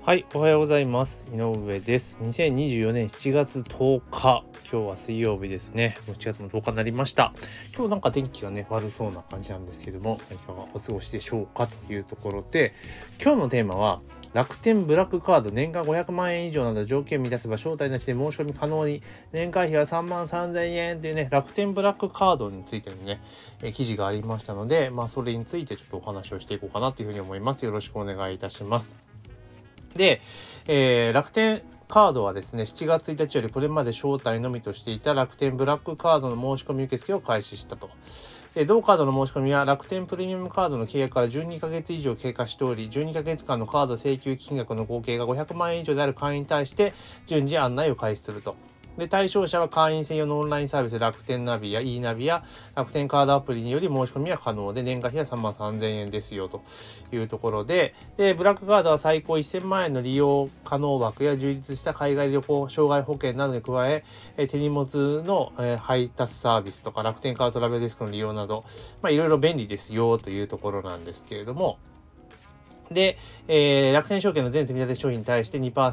はい、おはようございます。井上です。2024年7月10日、今日は水曜日ですね。もう7月も10日になりました。今日なんか天気がね、悪そうな感じなんですけども、いかがお過ごしでしょうかというところで、今日のテーマは、楽天ブラックカード年間500万円以上など条件を満たせば招待なしで申し込み可能に、年会費は3万3000円というね、楽天ブラックカードについてのね、記事がありましたので、それについてちょっとお話をしていこうかなというふうに思います。よろしくお願いいたします。で、楽天カードはですね、7月1日よりこれまで招待のみとしていた楽天ブラックカードの申し込み受付を開始したと。同カードの申し込みは楽天プレミアムカードの契約から12ヶ月以上経過しており、12ヶ月間のカード請求金額の合計が500万円以上である会員に対して順次案内を開始すると。で、対象者は会員専用のオンラインサービス楽天ナビや e ナビや楽天カードアプリにより申し込みは可能で、年会費は3万3000円ですよというところで、ブラックカードは最高1000万円の利用可能枠や充実した海外旅行、障害保険などに加え、手荷物の配達サービスとか楽天カードトラベルディスクの利用など、いろいろ便利ですよというところなんですけれども、で、楽天証券の全積み立て商品に対して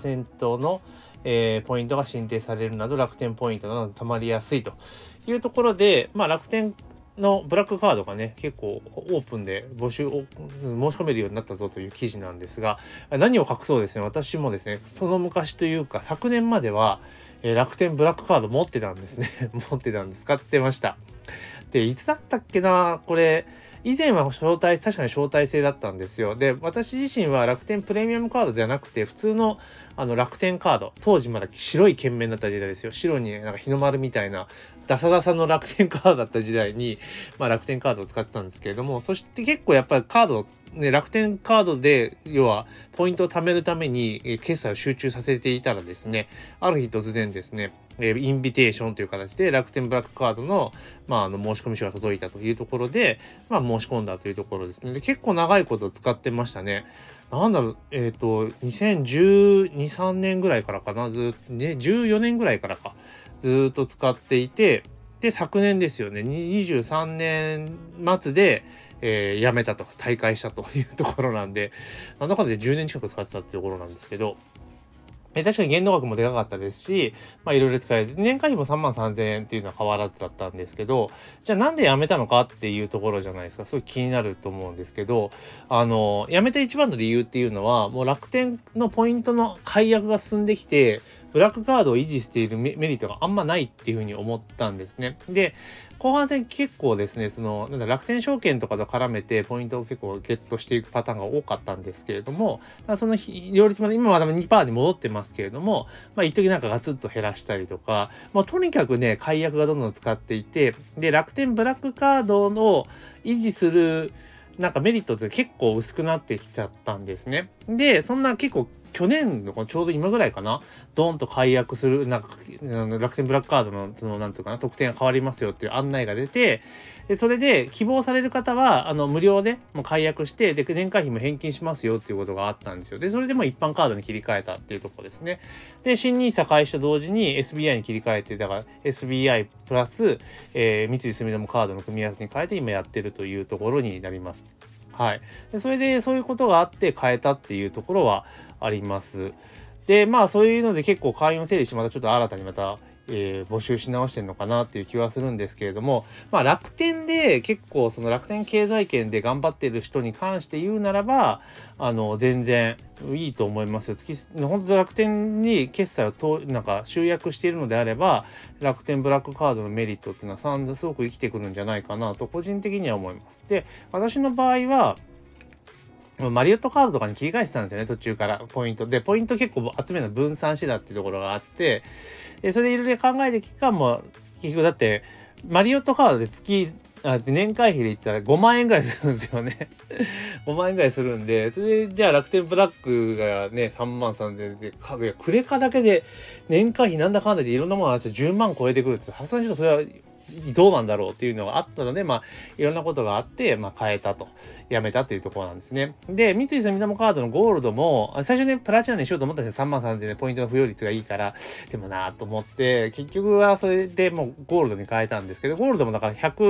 2% のポイントが申請されるなど楽天ポイントなど溜まりやすいというところで、楽天のブラックカードがね、結構オープンで申し込めるようになったぞという記事なんですが、何を隠そうですね、私もですね、その昔というか昨年までは、楽天ブラックカード持ってたんですね。使ってました。で、いつだったっけな、これ、以前は確かに招待制だったんですよ。で、私自身は楽天プレミアムカードじゃなくて、普通の楽天カード、当時まだ白い券面だった時代ですよ。白になんか日の丸みたいな、ダサダサの楽天カードだった時代に、楽天カードを使ってたんですけれども、そして結構やっぱりカード、ね、楽天カードで、要は、ポイントを貯めるために、決済を集中させていたらですね、ある日突然ですね、インビテーションという形で楽天ブラックカードの、申し込み書が届いたというところで、申し込んだというところですね。で、結構長いこと使ってましたね。2012、3年ぐらいからかな、ずっとね、14年ぐらいからか、ずっと使っていて、で、昨年ですよね、23年末で、辞めたと、退会したというところなんで、なんだかんだで10年近く使ってたっていうところなんですけど、確かに限度額もでかかったですし、いろいろ使えて、年会費も3万3000円っていうのは変わらずだったんですけど、じゃあなんで辞めたのかっていうところじゃないですか。すごい気になると思うんですけど、辞めた一番の理由っていうのは、もう楽天のポイントの解約が進んできて、ブラックカードを維持しているメリットがあんまないっていうふうに思ったんですね。で、後半戦結構ですね、楽天証券とかと絡めてポイントを結構ゲットしていくパターンが多かったんですけれども、その両立まで今は2%に戻ってますけれども、一時なんかガツッと減らしたりとか、とにかくね、解約がどんどん使っていて、で、楽天ブラックカードの維持するなんかメリットって結構薄くなってきちゃったんですね。で、そんな結構去年のちょうど今ぐらいかな、ドーンと解約する、楽天ブラックカードの、なんていうかな、特典が変わりますよっていう案内が出て、で、それで希望される方は、無料でもう解約して、で、年会費も返金しますよっていうことがあったんですよ。で、それでもう一般カードに切り替えたっていうところですね。で、新NISA開始と同時に SBI に切り替えて、だから SBI プラス、三井住友カードの組み合わせに変えて今やってるというところになります。はい。で、それでそういうことがあって変えたっていうところはあります。で、そういうので結構会員を整理してまたちょっと新たにまた、募集し直してるのかなっていう気はするんですけれども、楽天で結構その楽天経済圏で頑張っている人に関して言うならば、全然いいと思いますよ。本当楽天に決済をなんか集約しているのであれば、楽天ブラックカードのメリットっていうのはすごく生きてくるんじゃないかなと個人的には思います。で、私の場合は、マリオットカードとかに切り替えてたんですよね、途中からポイント。で、ポイント結構集めるの分散してたっていうところがあって、それでいろいろ考えて期間も、結局だって、マリオットカードで年会費で言ったら5万円ぐらいするんですよね。5万円ぐらいするんで、それでじゃあ楽天ブラックがね、3万3000円で、クレカだけで年会費なんだかんだでいろんなものが10万超えてくるって、さすがにちょっとそれはどうなんだろうっていうのがあったので、いろんなことがあって、変えたと、やめたっていうところなんですね。で、三井住友カードのゴールドも、最初ね、プラチナにしようと思ったんですよ。3万3000円でポイントの付与率がいいから、でもなぁと思って、結局はそれでもうゴールドに変えたんですけど、ゴールドもだから100、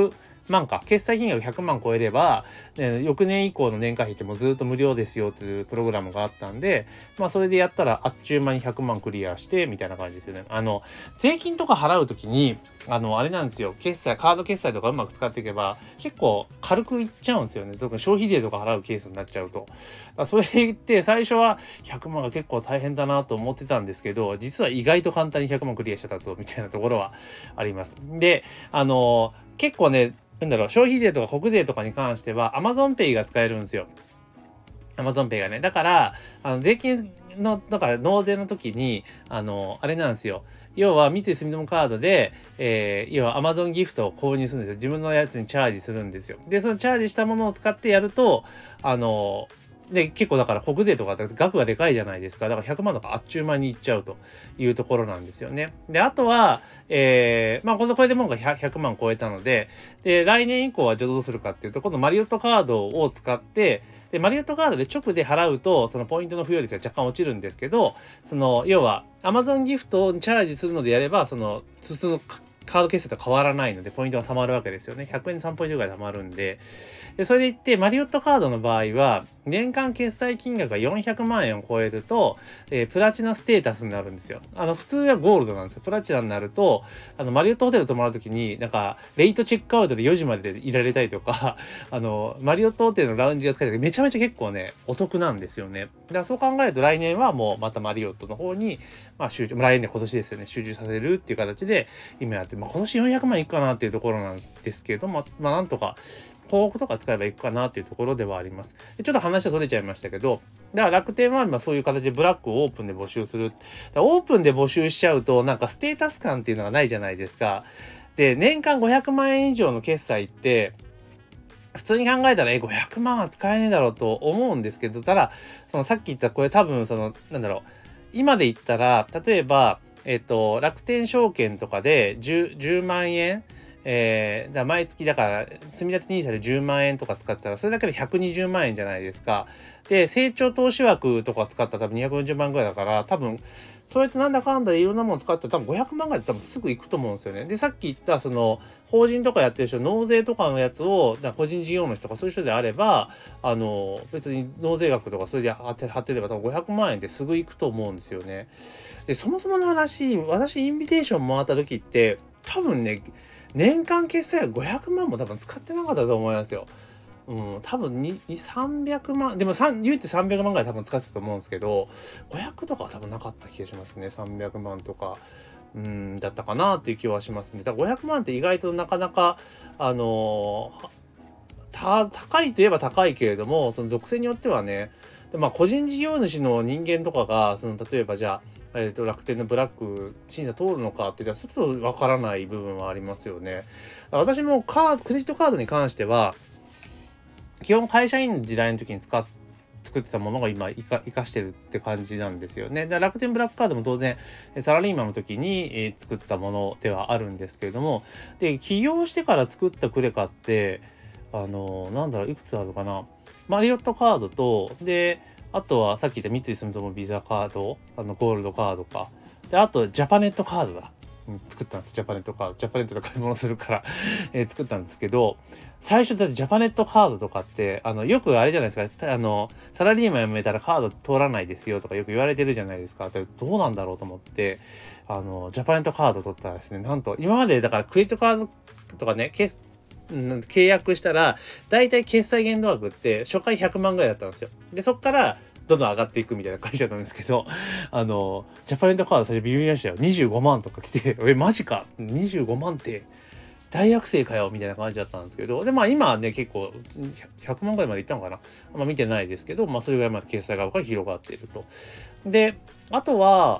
万か、決済金額100万超えれば、翌年以降の年会費ってもうずっと無料ですよというプログラムがあったんで、それでやったらあっちゅう間に100万クリアしてみたいな感じですよね。税金とか払うときに、あれなんですよ、カード決済とかうまく使っていけば結構軽くいっちゃうんですよね。特に消費税とか払うケースになっちゃうと。それって最初は100万が結構大変だなと思ってたんですけど、実は意外と簡単に100万クリアしちゃったぞみたいなところはあります。で、結構ね、消費税とか国税とかに関しては Amazon Pay が使えるんですよ。Amazon Pay がね。だから、税金の、納税の時に、あれなんですよ。要は、三井住友カードで、要は Amazon ギフトを購入するんですよ。自分のやつにチャージするんですよ。で、そのチャージしたものを使ってやると、で、結構だから国税とか額がでかいじゃないですか。だから100万とかあっちゅう間にいっちゃうというところなんですよね。で、あとは、これでもう100万超えたので、で、来年以降はどうするかっていうと、今度マリオットカードを使って、で、マリオットカードで直で払うと、そのポイントの付与率が若干落ちるんですけど、要は、Amazon ギフトをチャージするのでやれば、そのカード決済と変わらないので、ポイントが貯まるわけですよね。100円で3ポイントぐらい貯まるんで。で、それで言って、マリオットカードの場合は、年間決済金額が400万円を超えると、プラチナステータスになるんですよ。普通はゴールドなんですよ。プラチナになると、マリオットホテル泊まるときに、レイトチェックアウトで4時まででいられたりとか、マリオットホテルのラウンジが使えてめちゃめちゃ結構ね、お得なんですよね。だからそう考えると来年はもうまたマリオットの方に、集中、来年で今年ですよね、集中させるっていう形で今やって、今年400万いくかなっていうところなんですけど、なんとか、広告とか使えばいくかなっていうところではあります。でちょっと話はそれちゃいましたけど、だから楽天は今そういう形でブラックをオープンで募集する。オープンで募集しちゃうと、ステータス感っていうのがないじゃないですか。で、年間500万円以上の決済って、普通に考えたら、500万は使えねえだろうと思うんですけど、ただ、さっき言ったこれ多分、今で言ったら、例えば、楽天証券とかで10万円、毎月だから積み立て NISA で10万円とか使ったらそれだけで120万円じゃないですか。で成長投資枠とか使ったら多分240万ぐらいだから多分そうやってなんだかんだでいろんなもの使ったら多分500万ぐらいで多分すぐ行くと思うんですよね。でさっき言った法人とかやってる人納税とかのやつを個人事業主とかそういう人であれば別に納税額とかそれで貼ってれば多分500万円ですぐ行くと思うんですよね。でそもそもの話、私インビテーション回った時って多分ね年間決済は500万も多分使ってなかったと思いますよ。多分300万、でも言うて300万ぐらい多分使ってたと思うんですけど、500とかは多分なかった気がしますね。300万とか、だったかなっていう気はしますね。だから500万って意外となかなか、高いといえば高いけれども、その属性によってはね、個人事業主の人間とかが、例えばじゃあ、楽天のブラック審査通るのかって言ったらちょっとわからない部分はありますよね。私もクレジットカードに関しては基本会社員の時代の時に作ってたものが今活かしてるって感じなんですよね。で楽天ブラックカードも当然サラリーマンの時に作ったものではあるんですけれども、で起業してから作ったクレカっていくつあるのかな、マリオットカードとであとはさっき言った三井住友ビザカード、ゴールドカードか。で、あとジャパネットカードだ。作ったんです。ジャパネットカード。ジャパネットで買い物するから作ったんですけど、最初だってジャパネットカードとかって、よくあれじゃないですか、サラリーマン辞めたらカード通らないですよとかよく言われてるじゃないですか。どうなんだろうと思って、ジャパネットカード取ったらですね、なんと、今までだからクレジットカードとかね、契約したら大体決済限度額って初回100万ぐらいだったんですよ。でそっからどんどん上がっていくみたいな会社なんですけどジャパネットカード最初ビビりましたよ。25万とか来てマジか25万って大学生かよみたいな感じだったんですけど、で今はね結構100万ぐらいまでいったのかな、見てないですけどそれぐらいまで決済額が広がっていると。であとは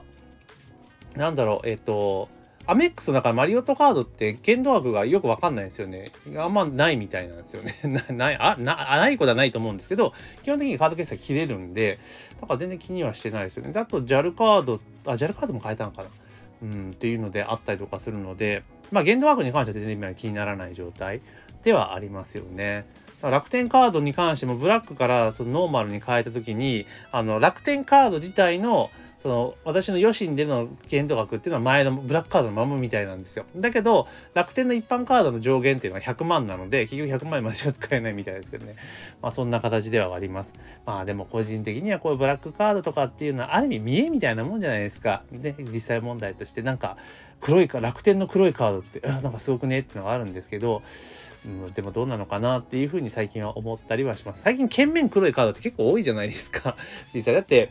アメックスだからマリオットカードって限度額がよくわかんないんですよね。あんまないみたいなんですよね。ないことはないと思うんですけど、基本的にカード決済切れるんで、だから全然気にはしてないですよね。あと JAL カード、JAL カードも変えたのかなっていうのであったりとかするので、限度額に関しては全然今気にならない状態ではありますよね。楽天カードに関してもブラックからノーマルに変えた時に楽天カード自体のその私の余震での限度額っていうのは前のブラックカードのままみたいなんですよ。だけど楽天の一般カードの上限っていうのは100万なので、結局100万円までしか使えないみたいですけどね。まあそんな形ではあります。まあでも個人的にはこういうブラックカードとかっていうのはある意味見栄みたいなもんじゃないですか。で、実際問題としてなんか楽天の黒いカードってなんかすごくねっていうのがあるんですけど、でもどうなのかなっていうふうに最近は思ったりはします。最近券面黒いカードって結構多いじゃないですか。実際だって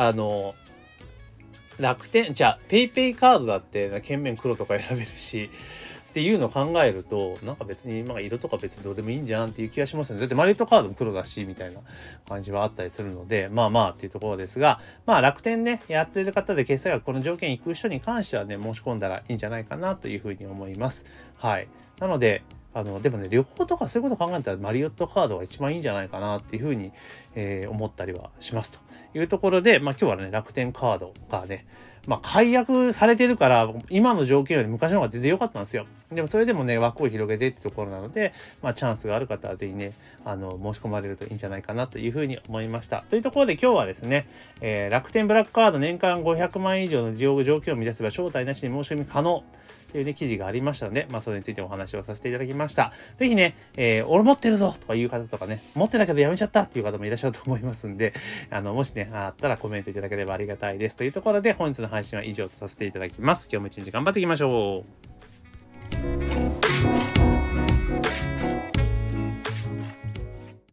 楽天じゃあペイペイカードだって券面黒とか選べるしっていうのを考えると、なんか別に色とか別にどうでもいいんじゃんっていう気がしますね。だってマリオットカードも黒だしみたいな感じはあったりするので、まあまあっていうところですが、まあ楽天ねやってる方で決済額この条件行く人に関してはね、申し込んだらいいんじゃないかなというふうに思います。はい。なのででもね、旅行とかそういうこと考えたらマリオットカードが一番いいんじゃないかなっていうふうに、思ったりはしますというところで、まあ今日はね、楽天カードがね、まあ解約されてるから、今の条件より昔の方が全然良かったんですよ。でもそれでもね、枠を広げてってところなので、まあチャンスがある方はぜひね、申し込まれるといいんじゃないかなというふうに思いました。というところで今日はですね、楽天ブラックカード年間500万円以上の利用条件を満たせば招待なしに申し込み可能。というね、記事がありましたので、まあ、それについてお話をさせていただきました。ぜひね、俺持ってるぞとかいう方とかね、持ってたけどやめちゃったっていう方もいらっしゃると思いますんで、もしね、あったらコメントいただければありがたいです。というところで、本日の配信は以上とさせていただきます。今日も一日頑張っていきましょう。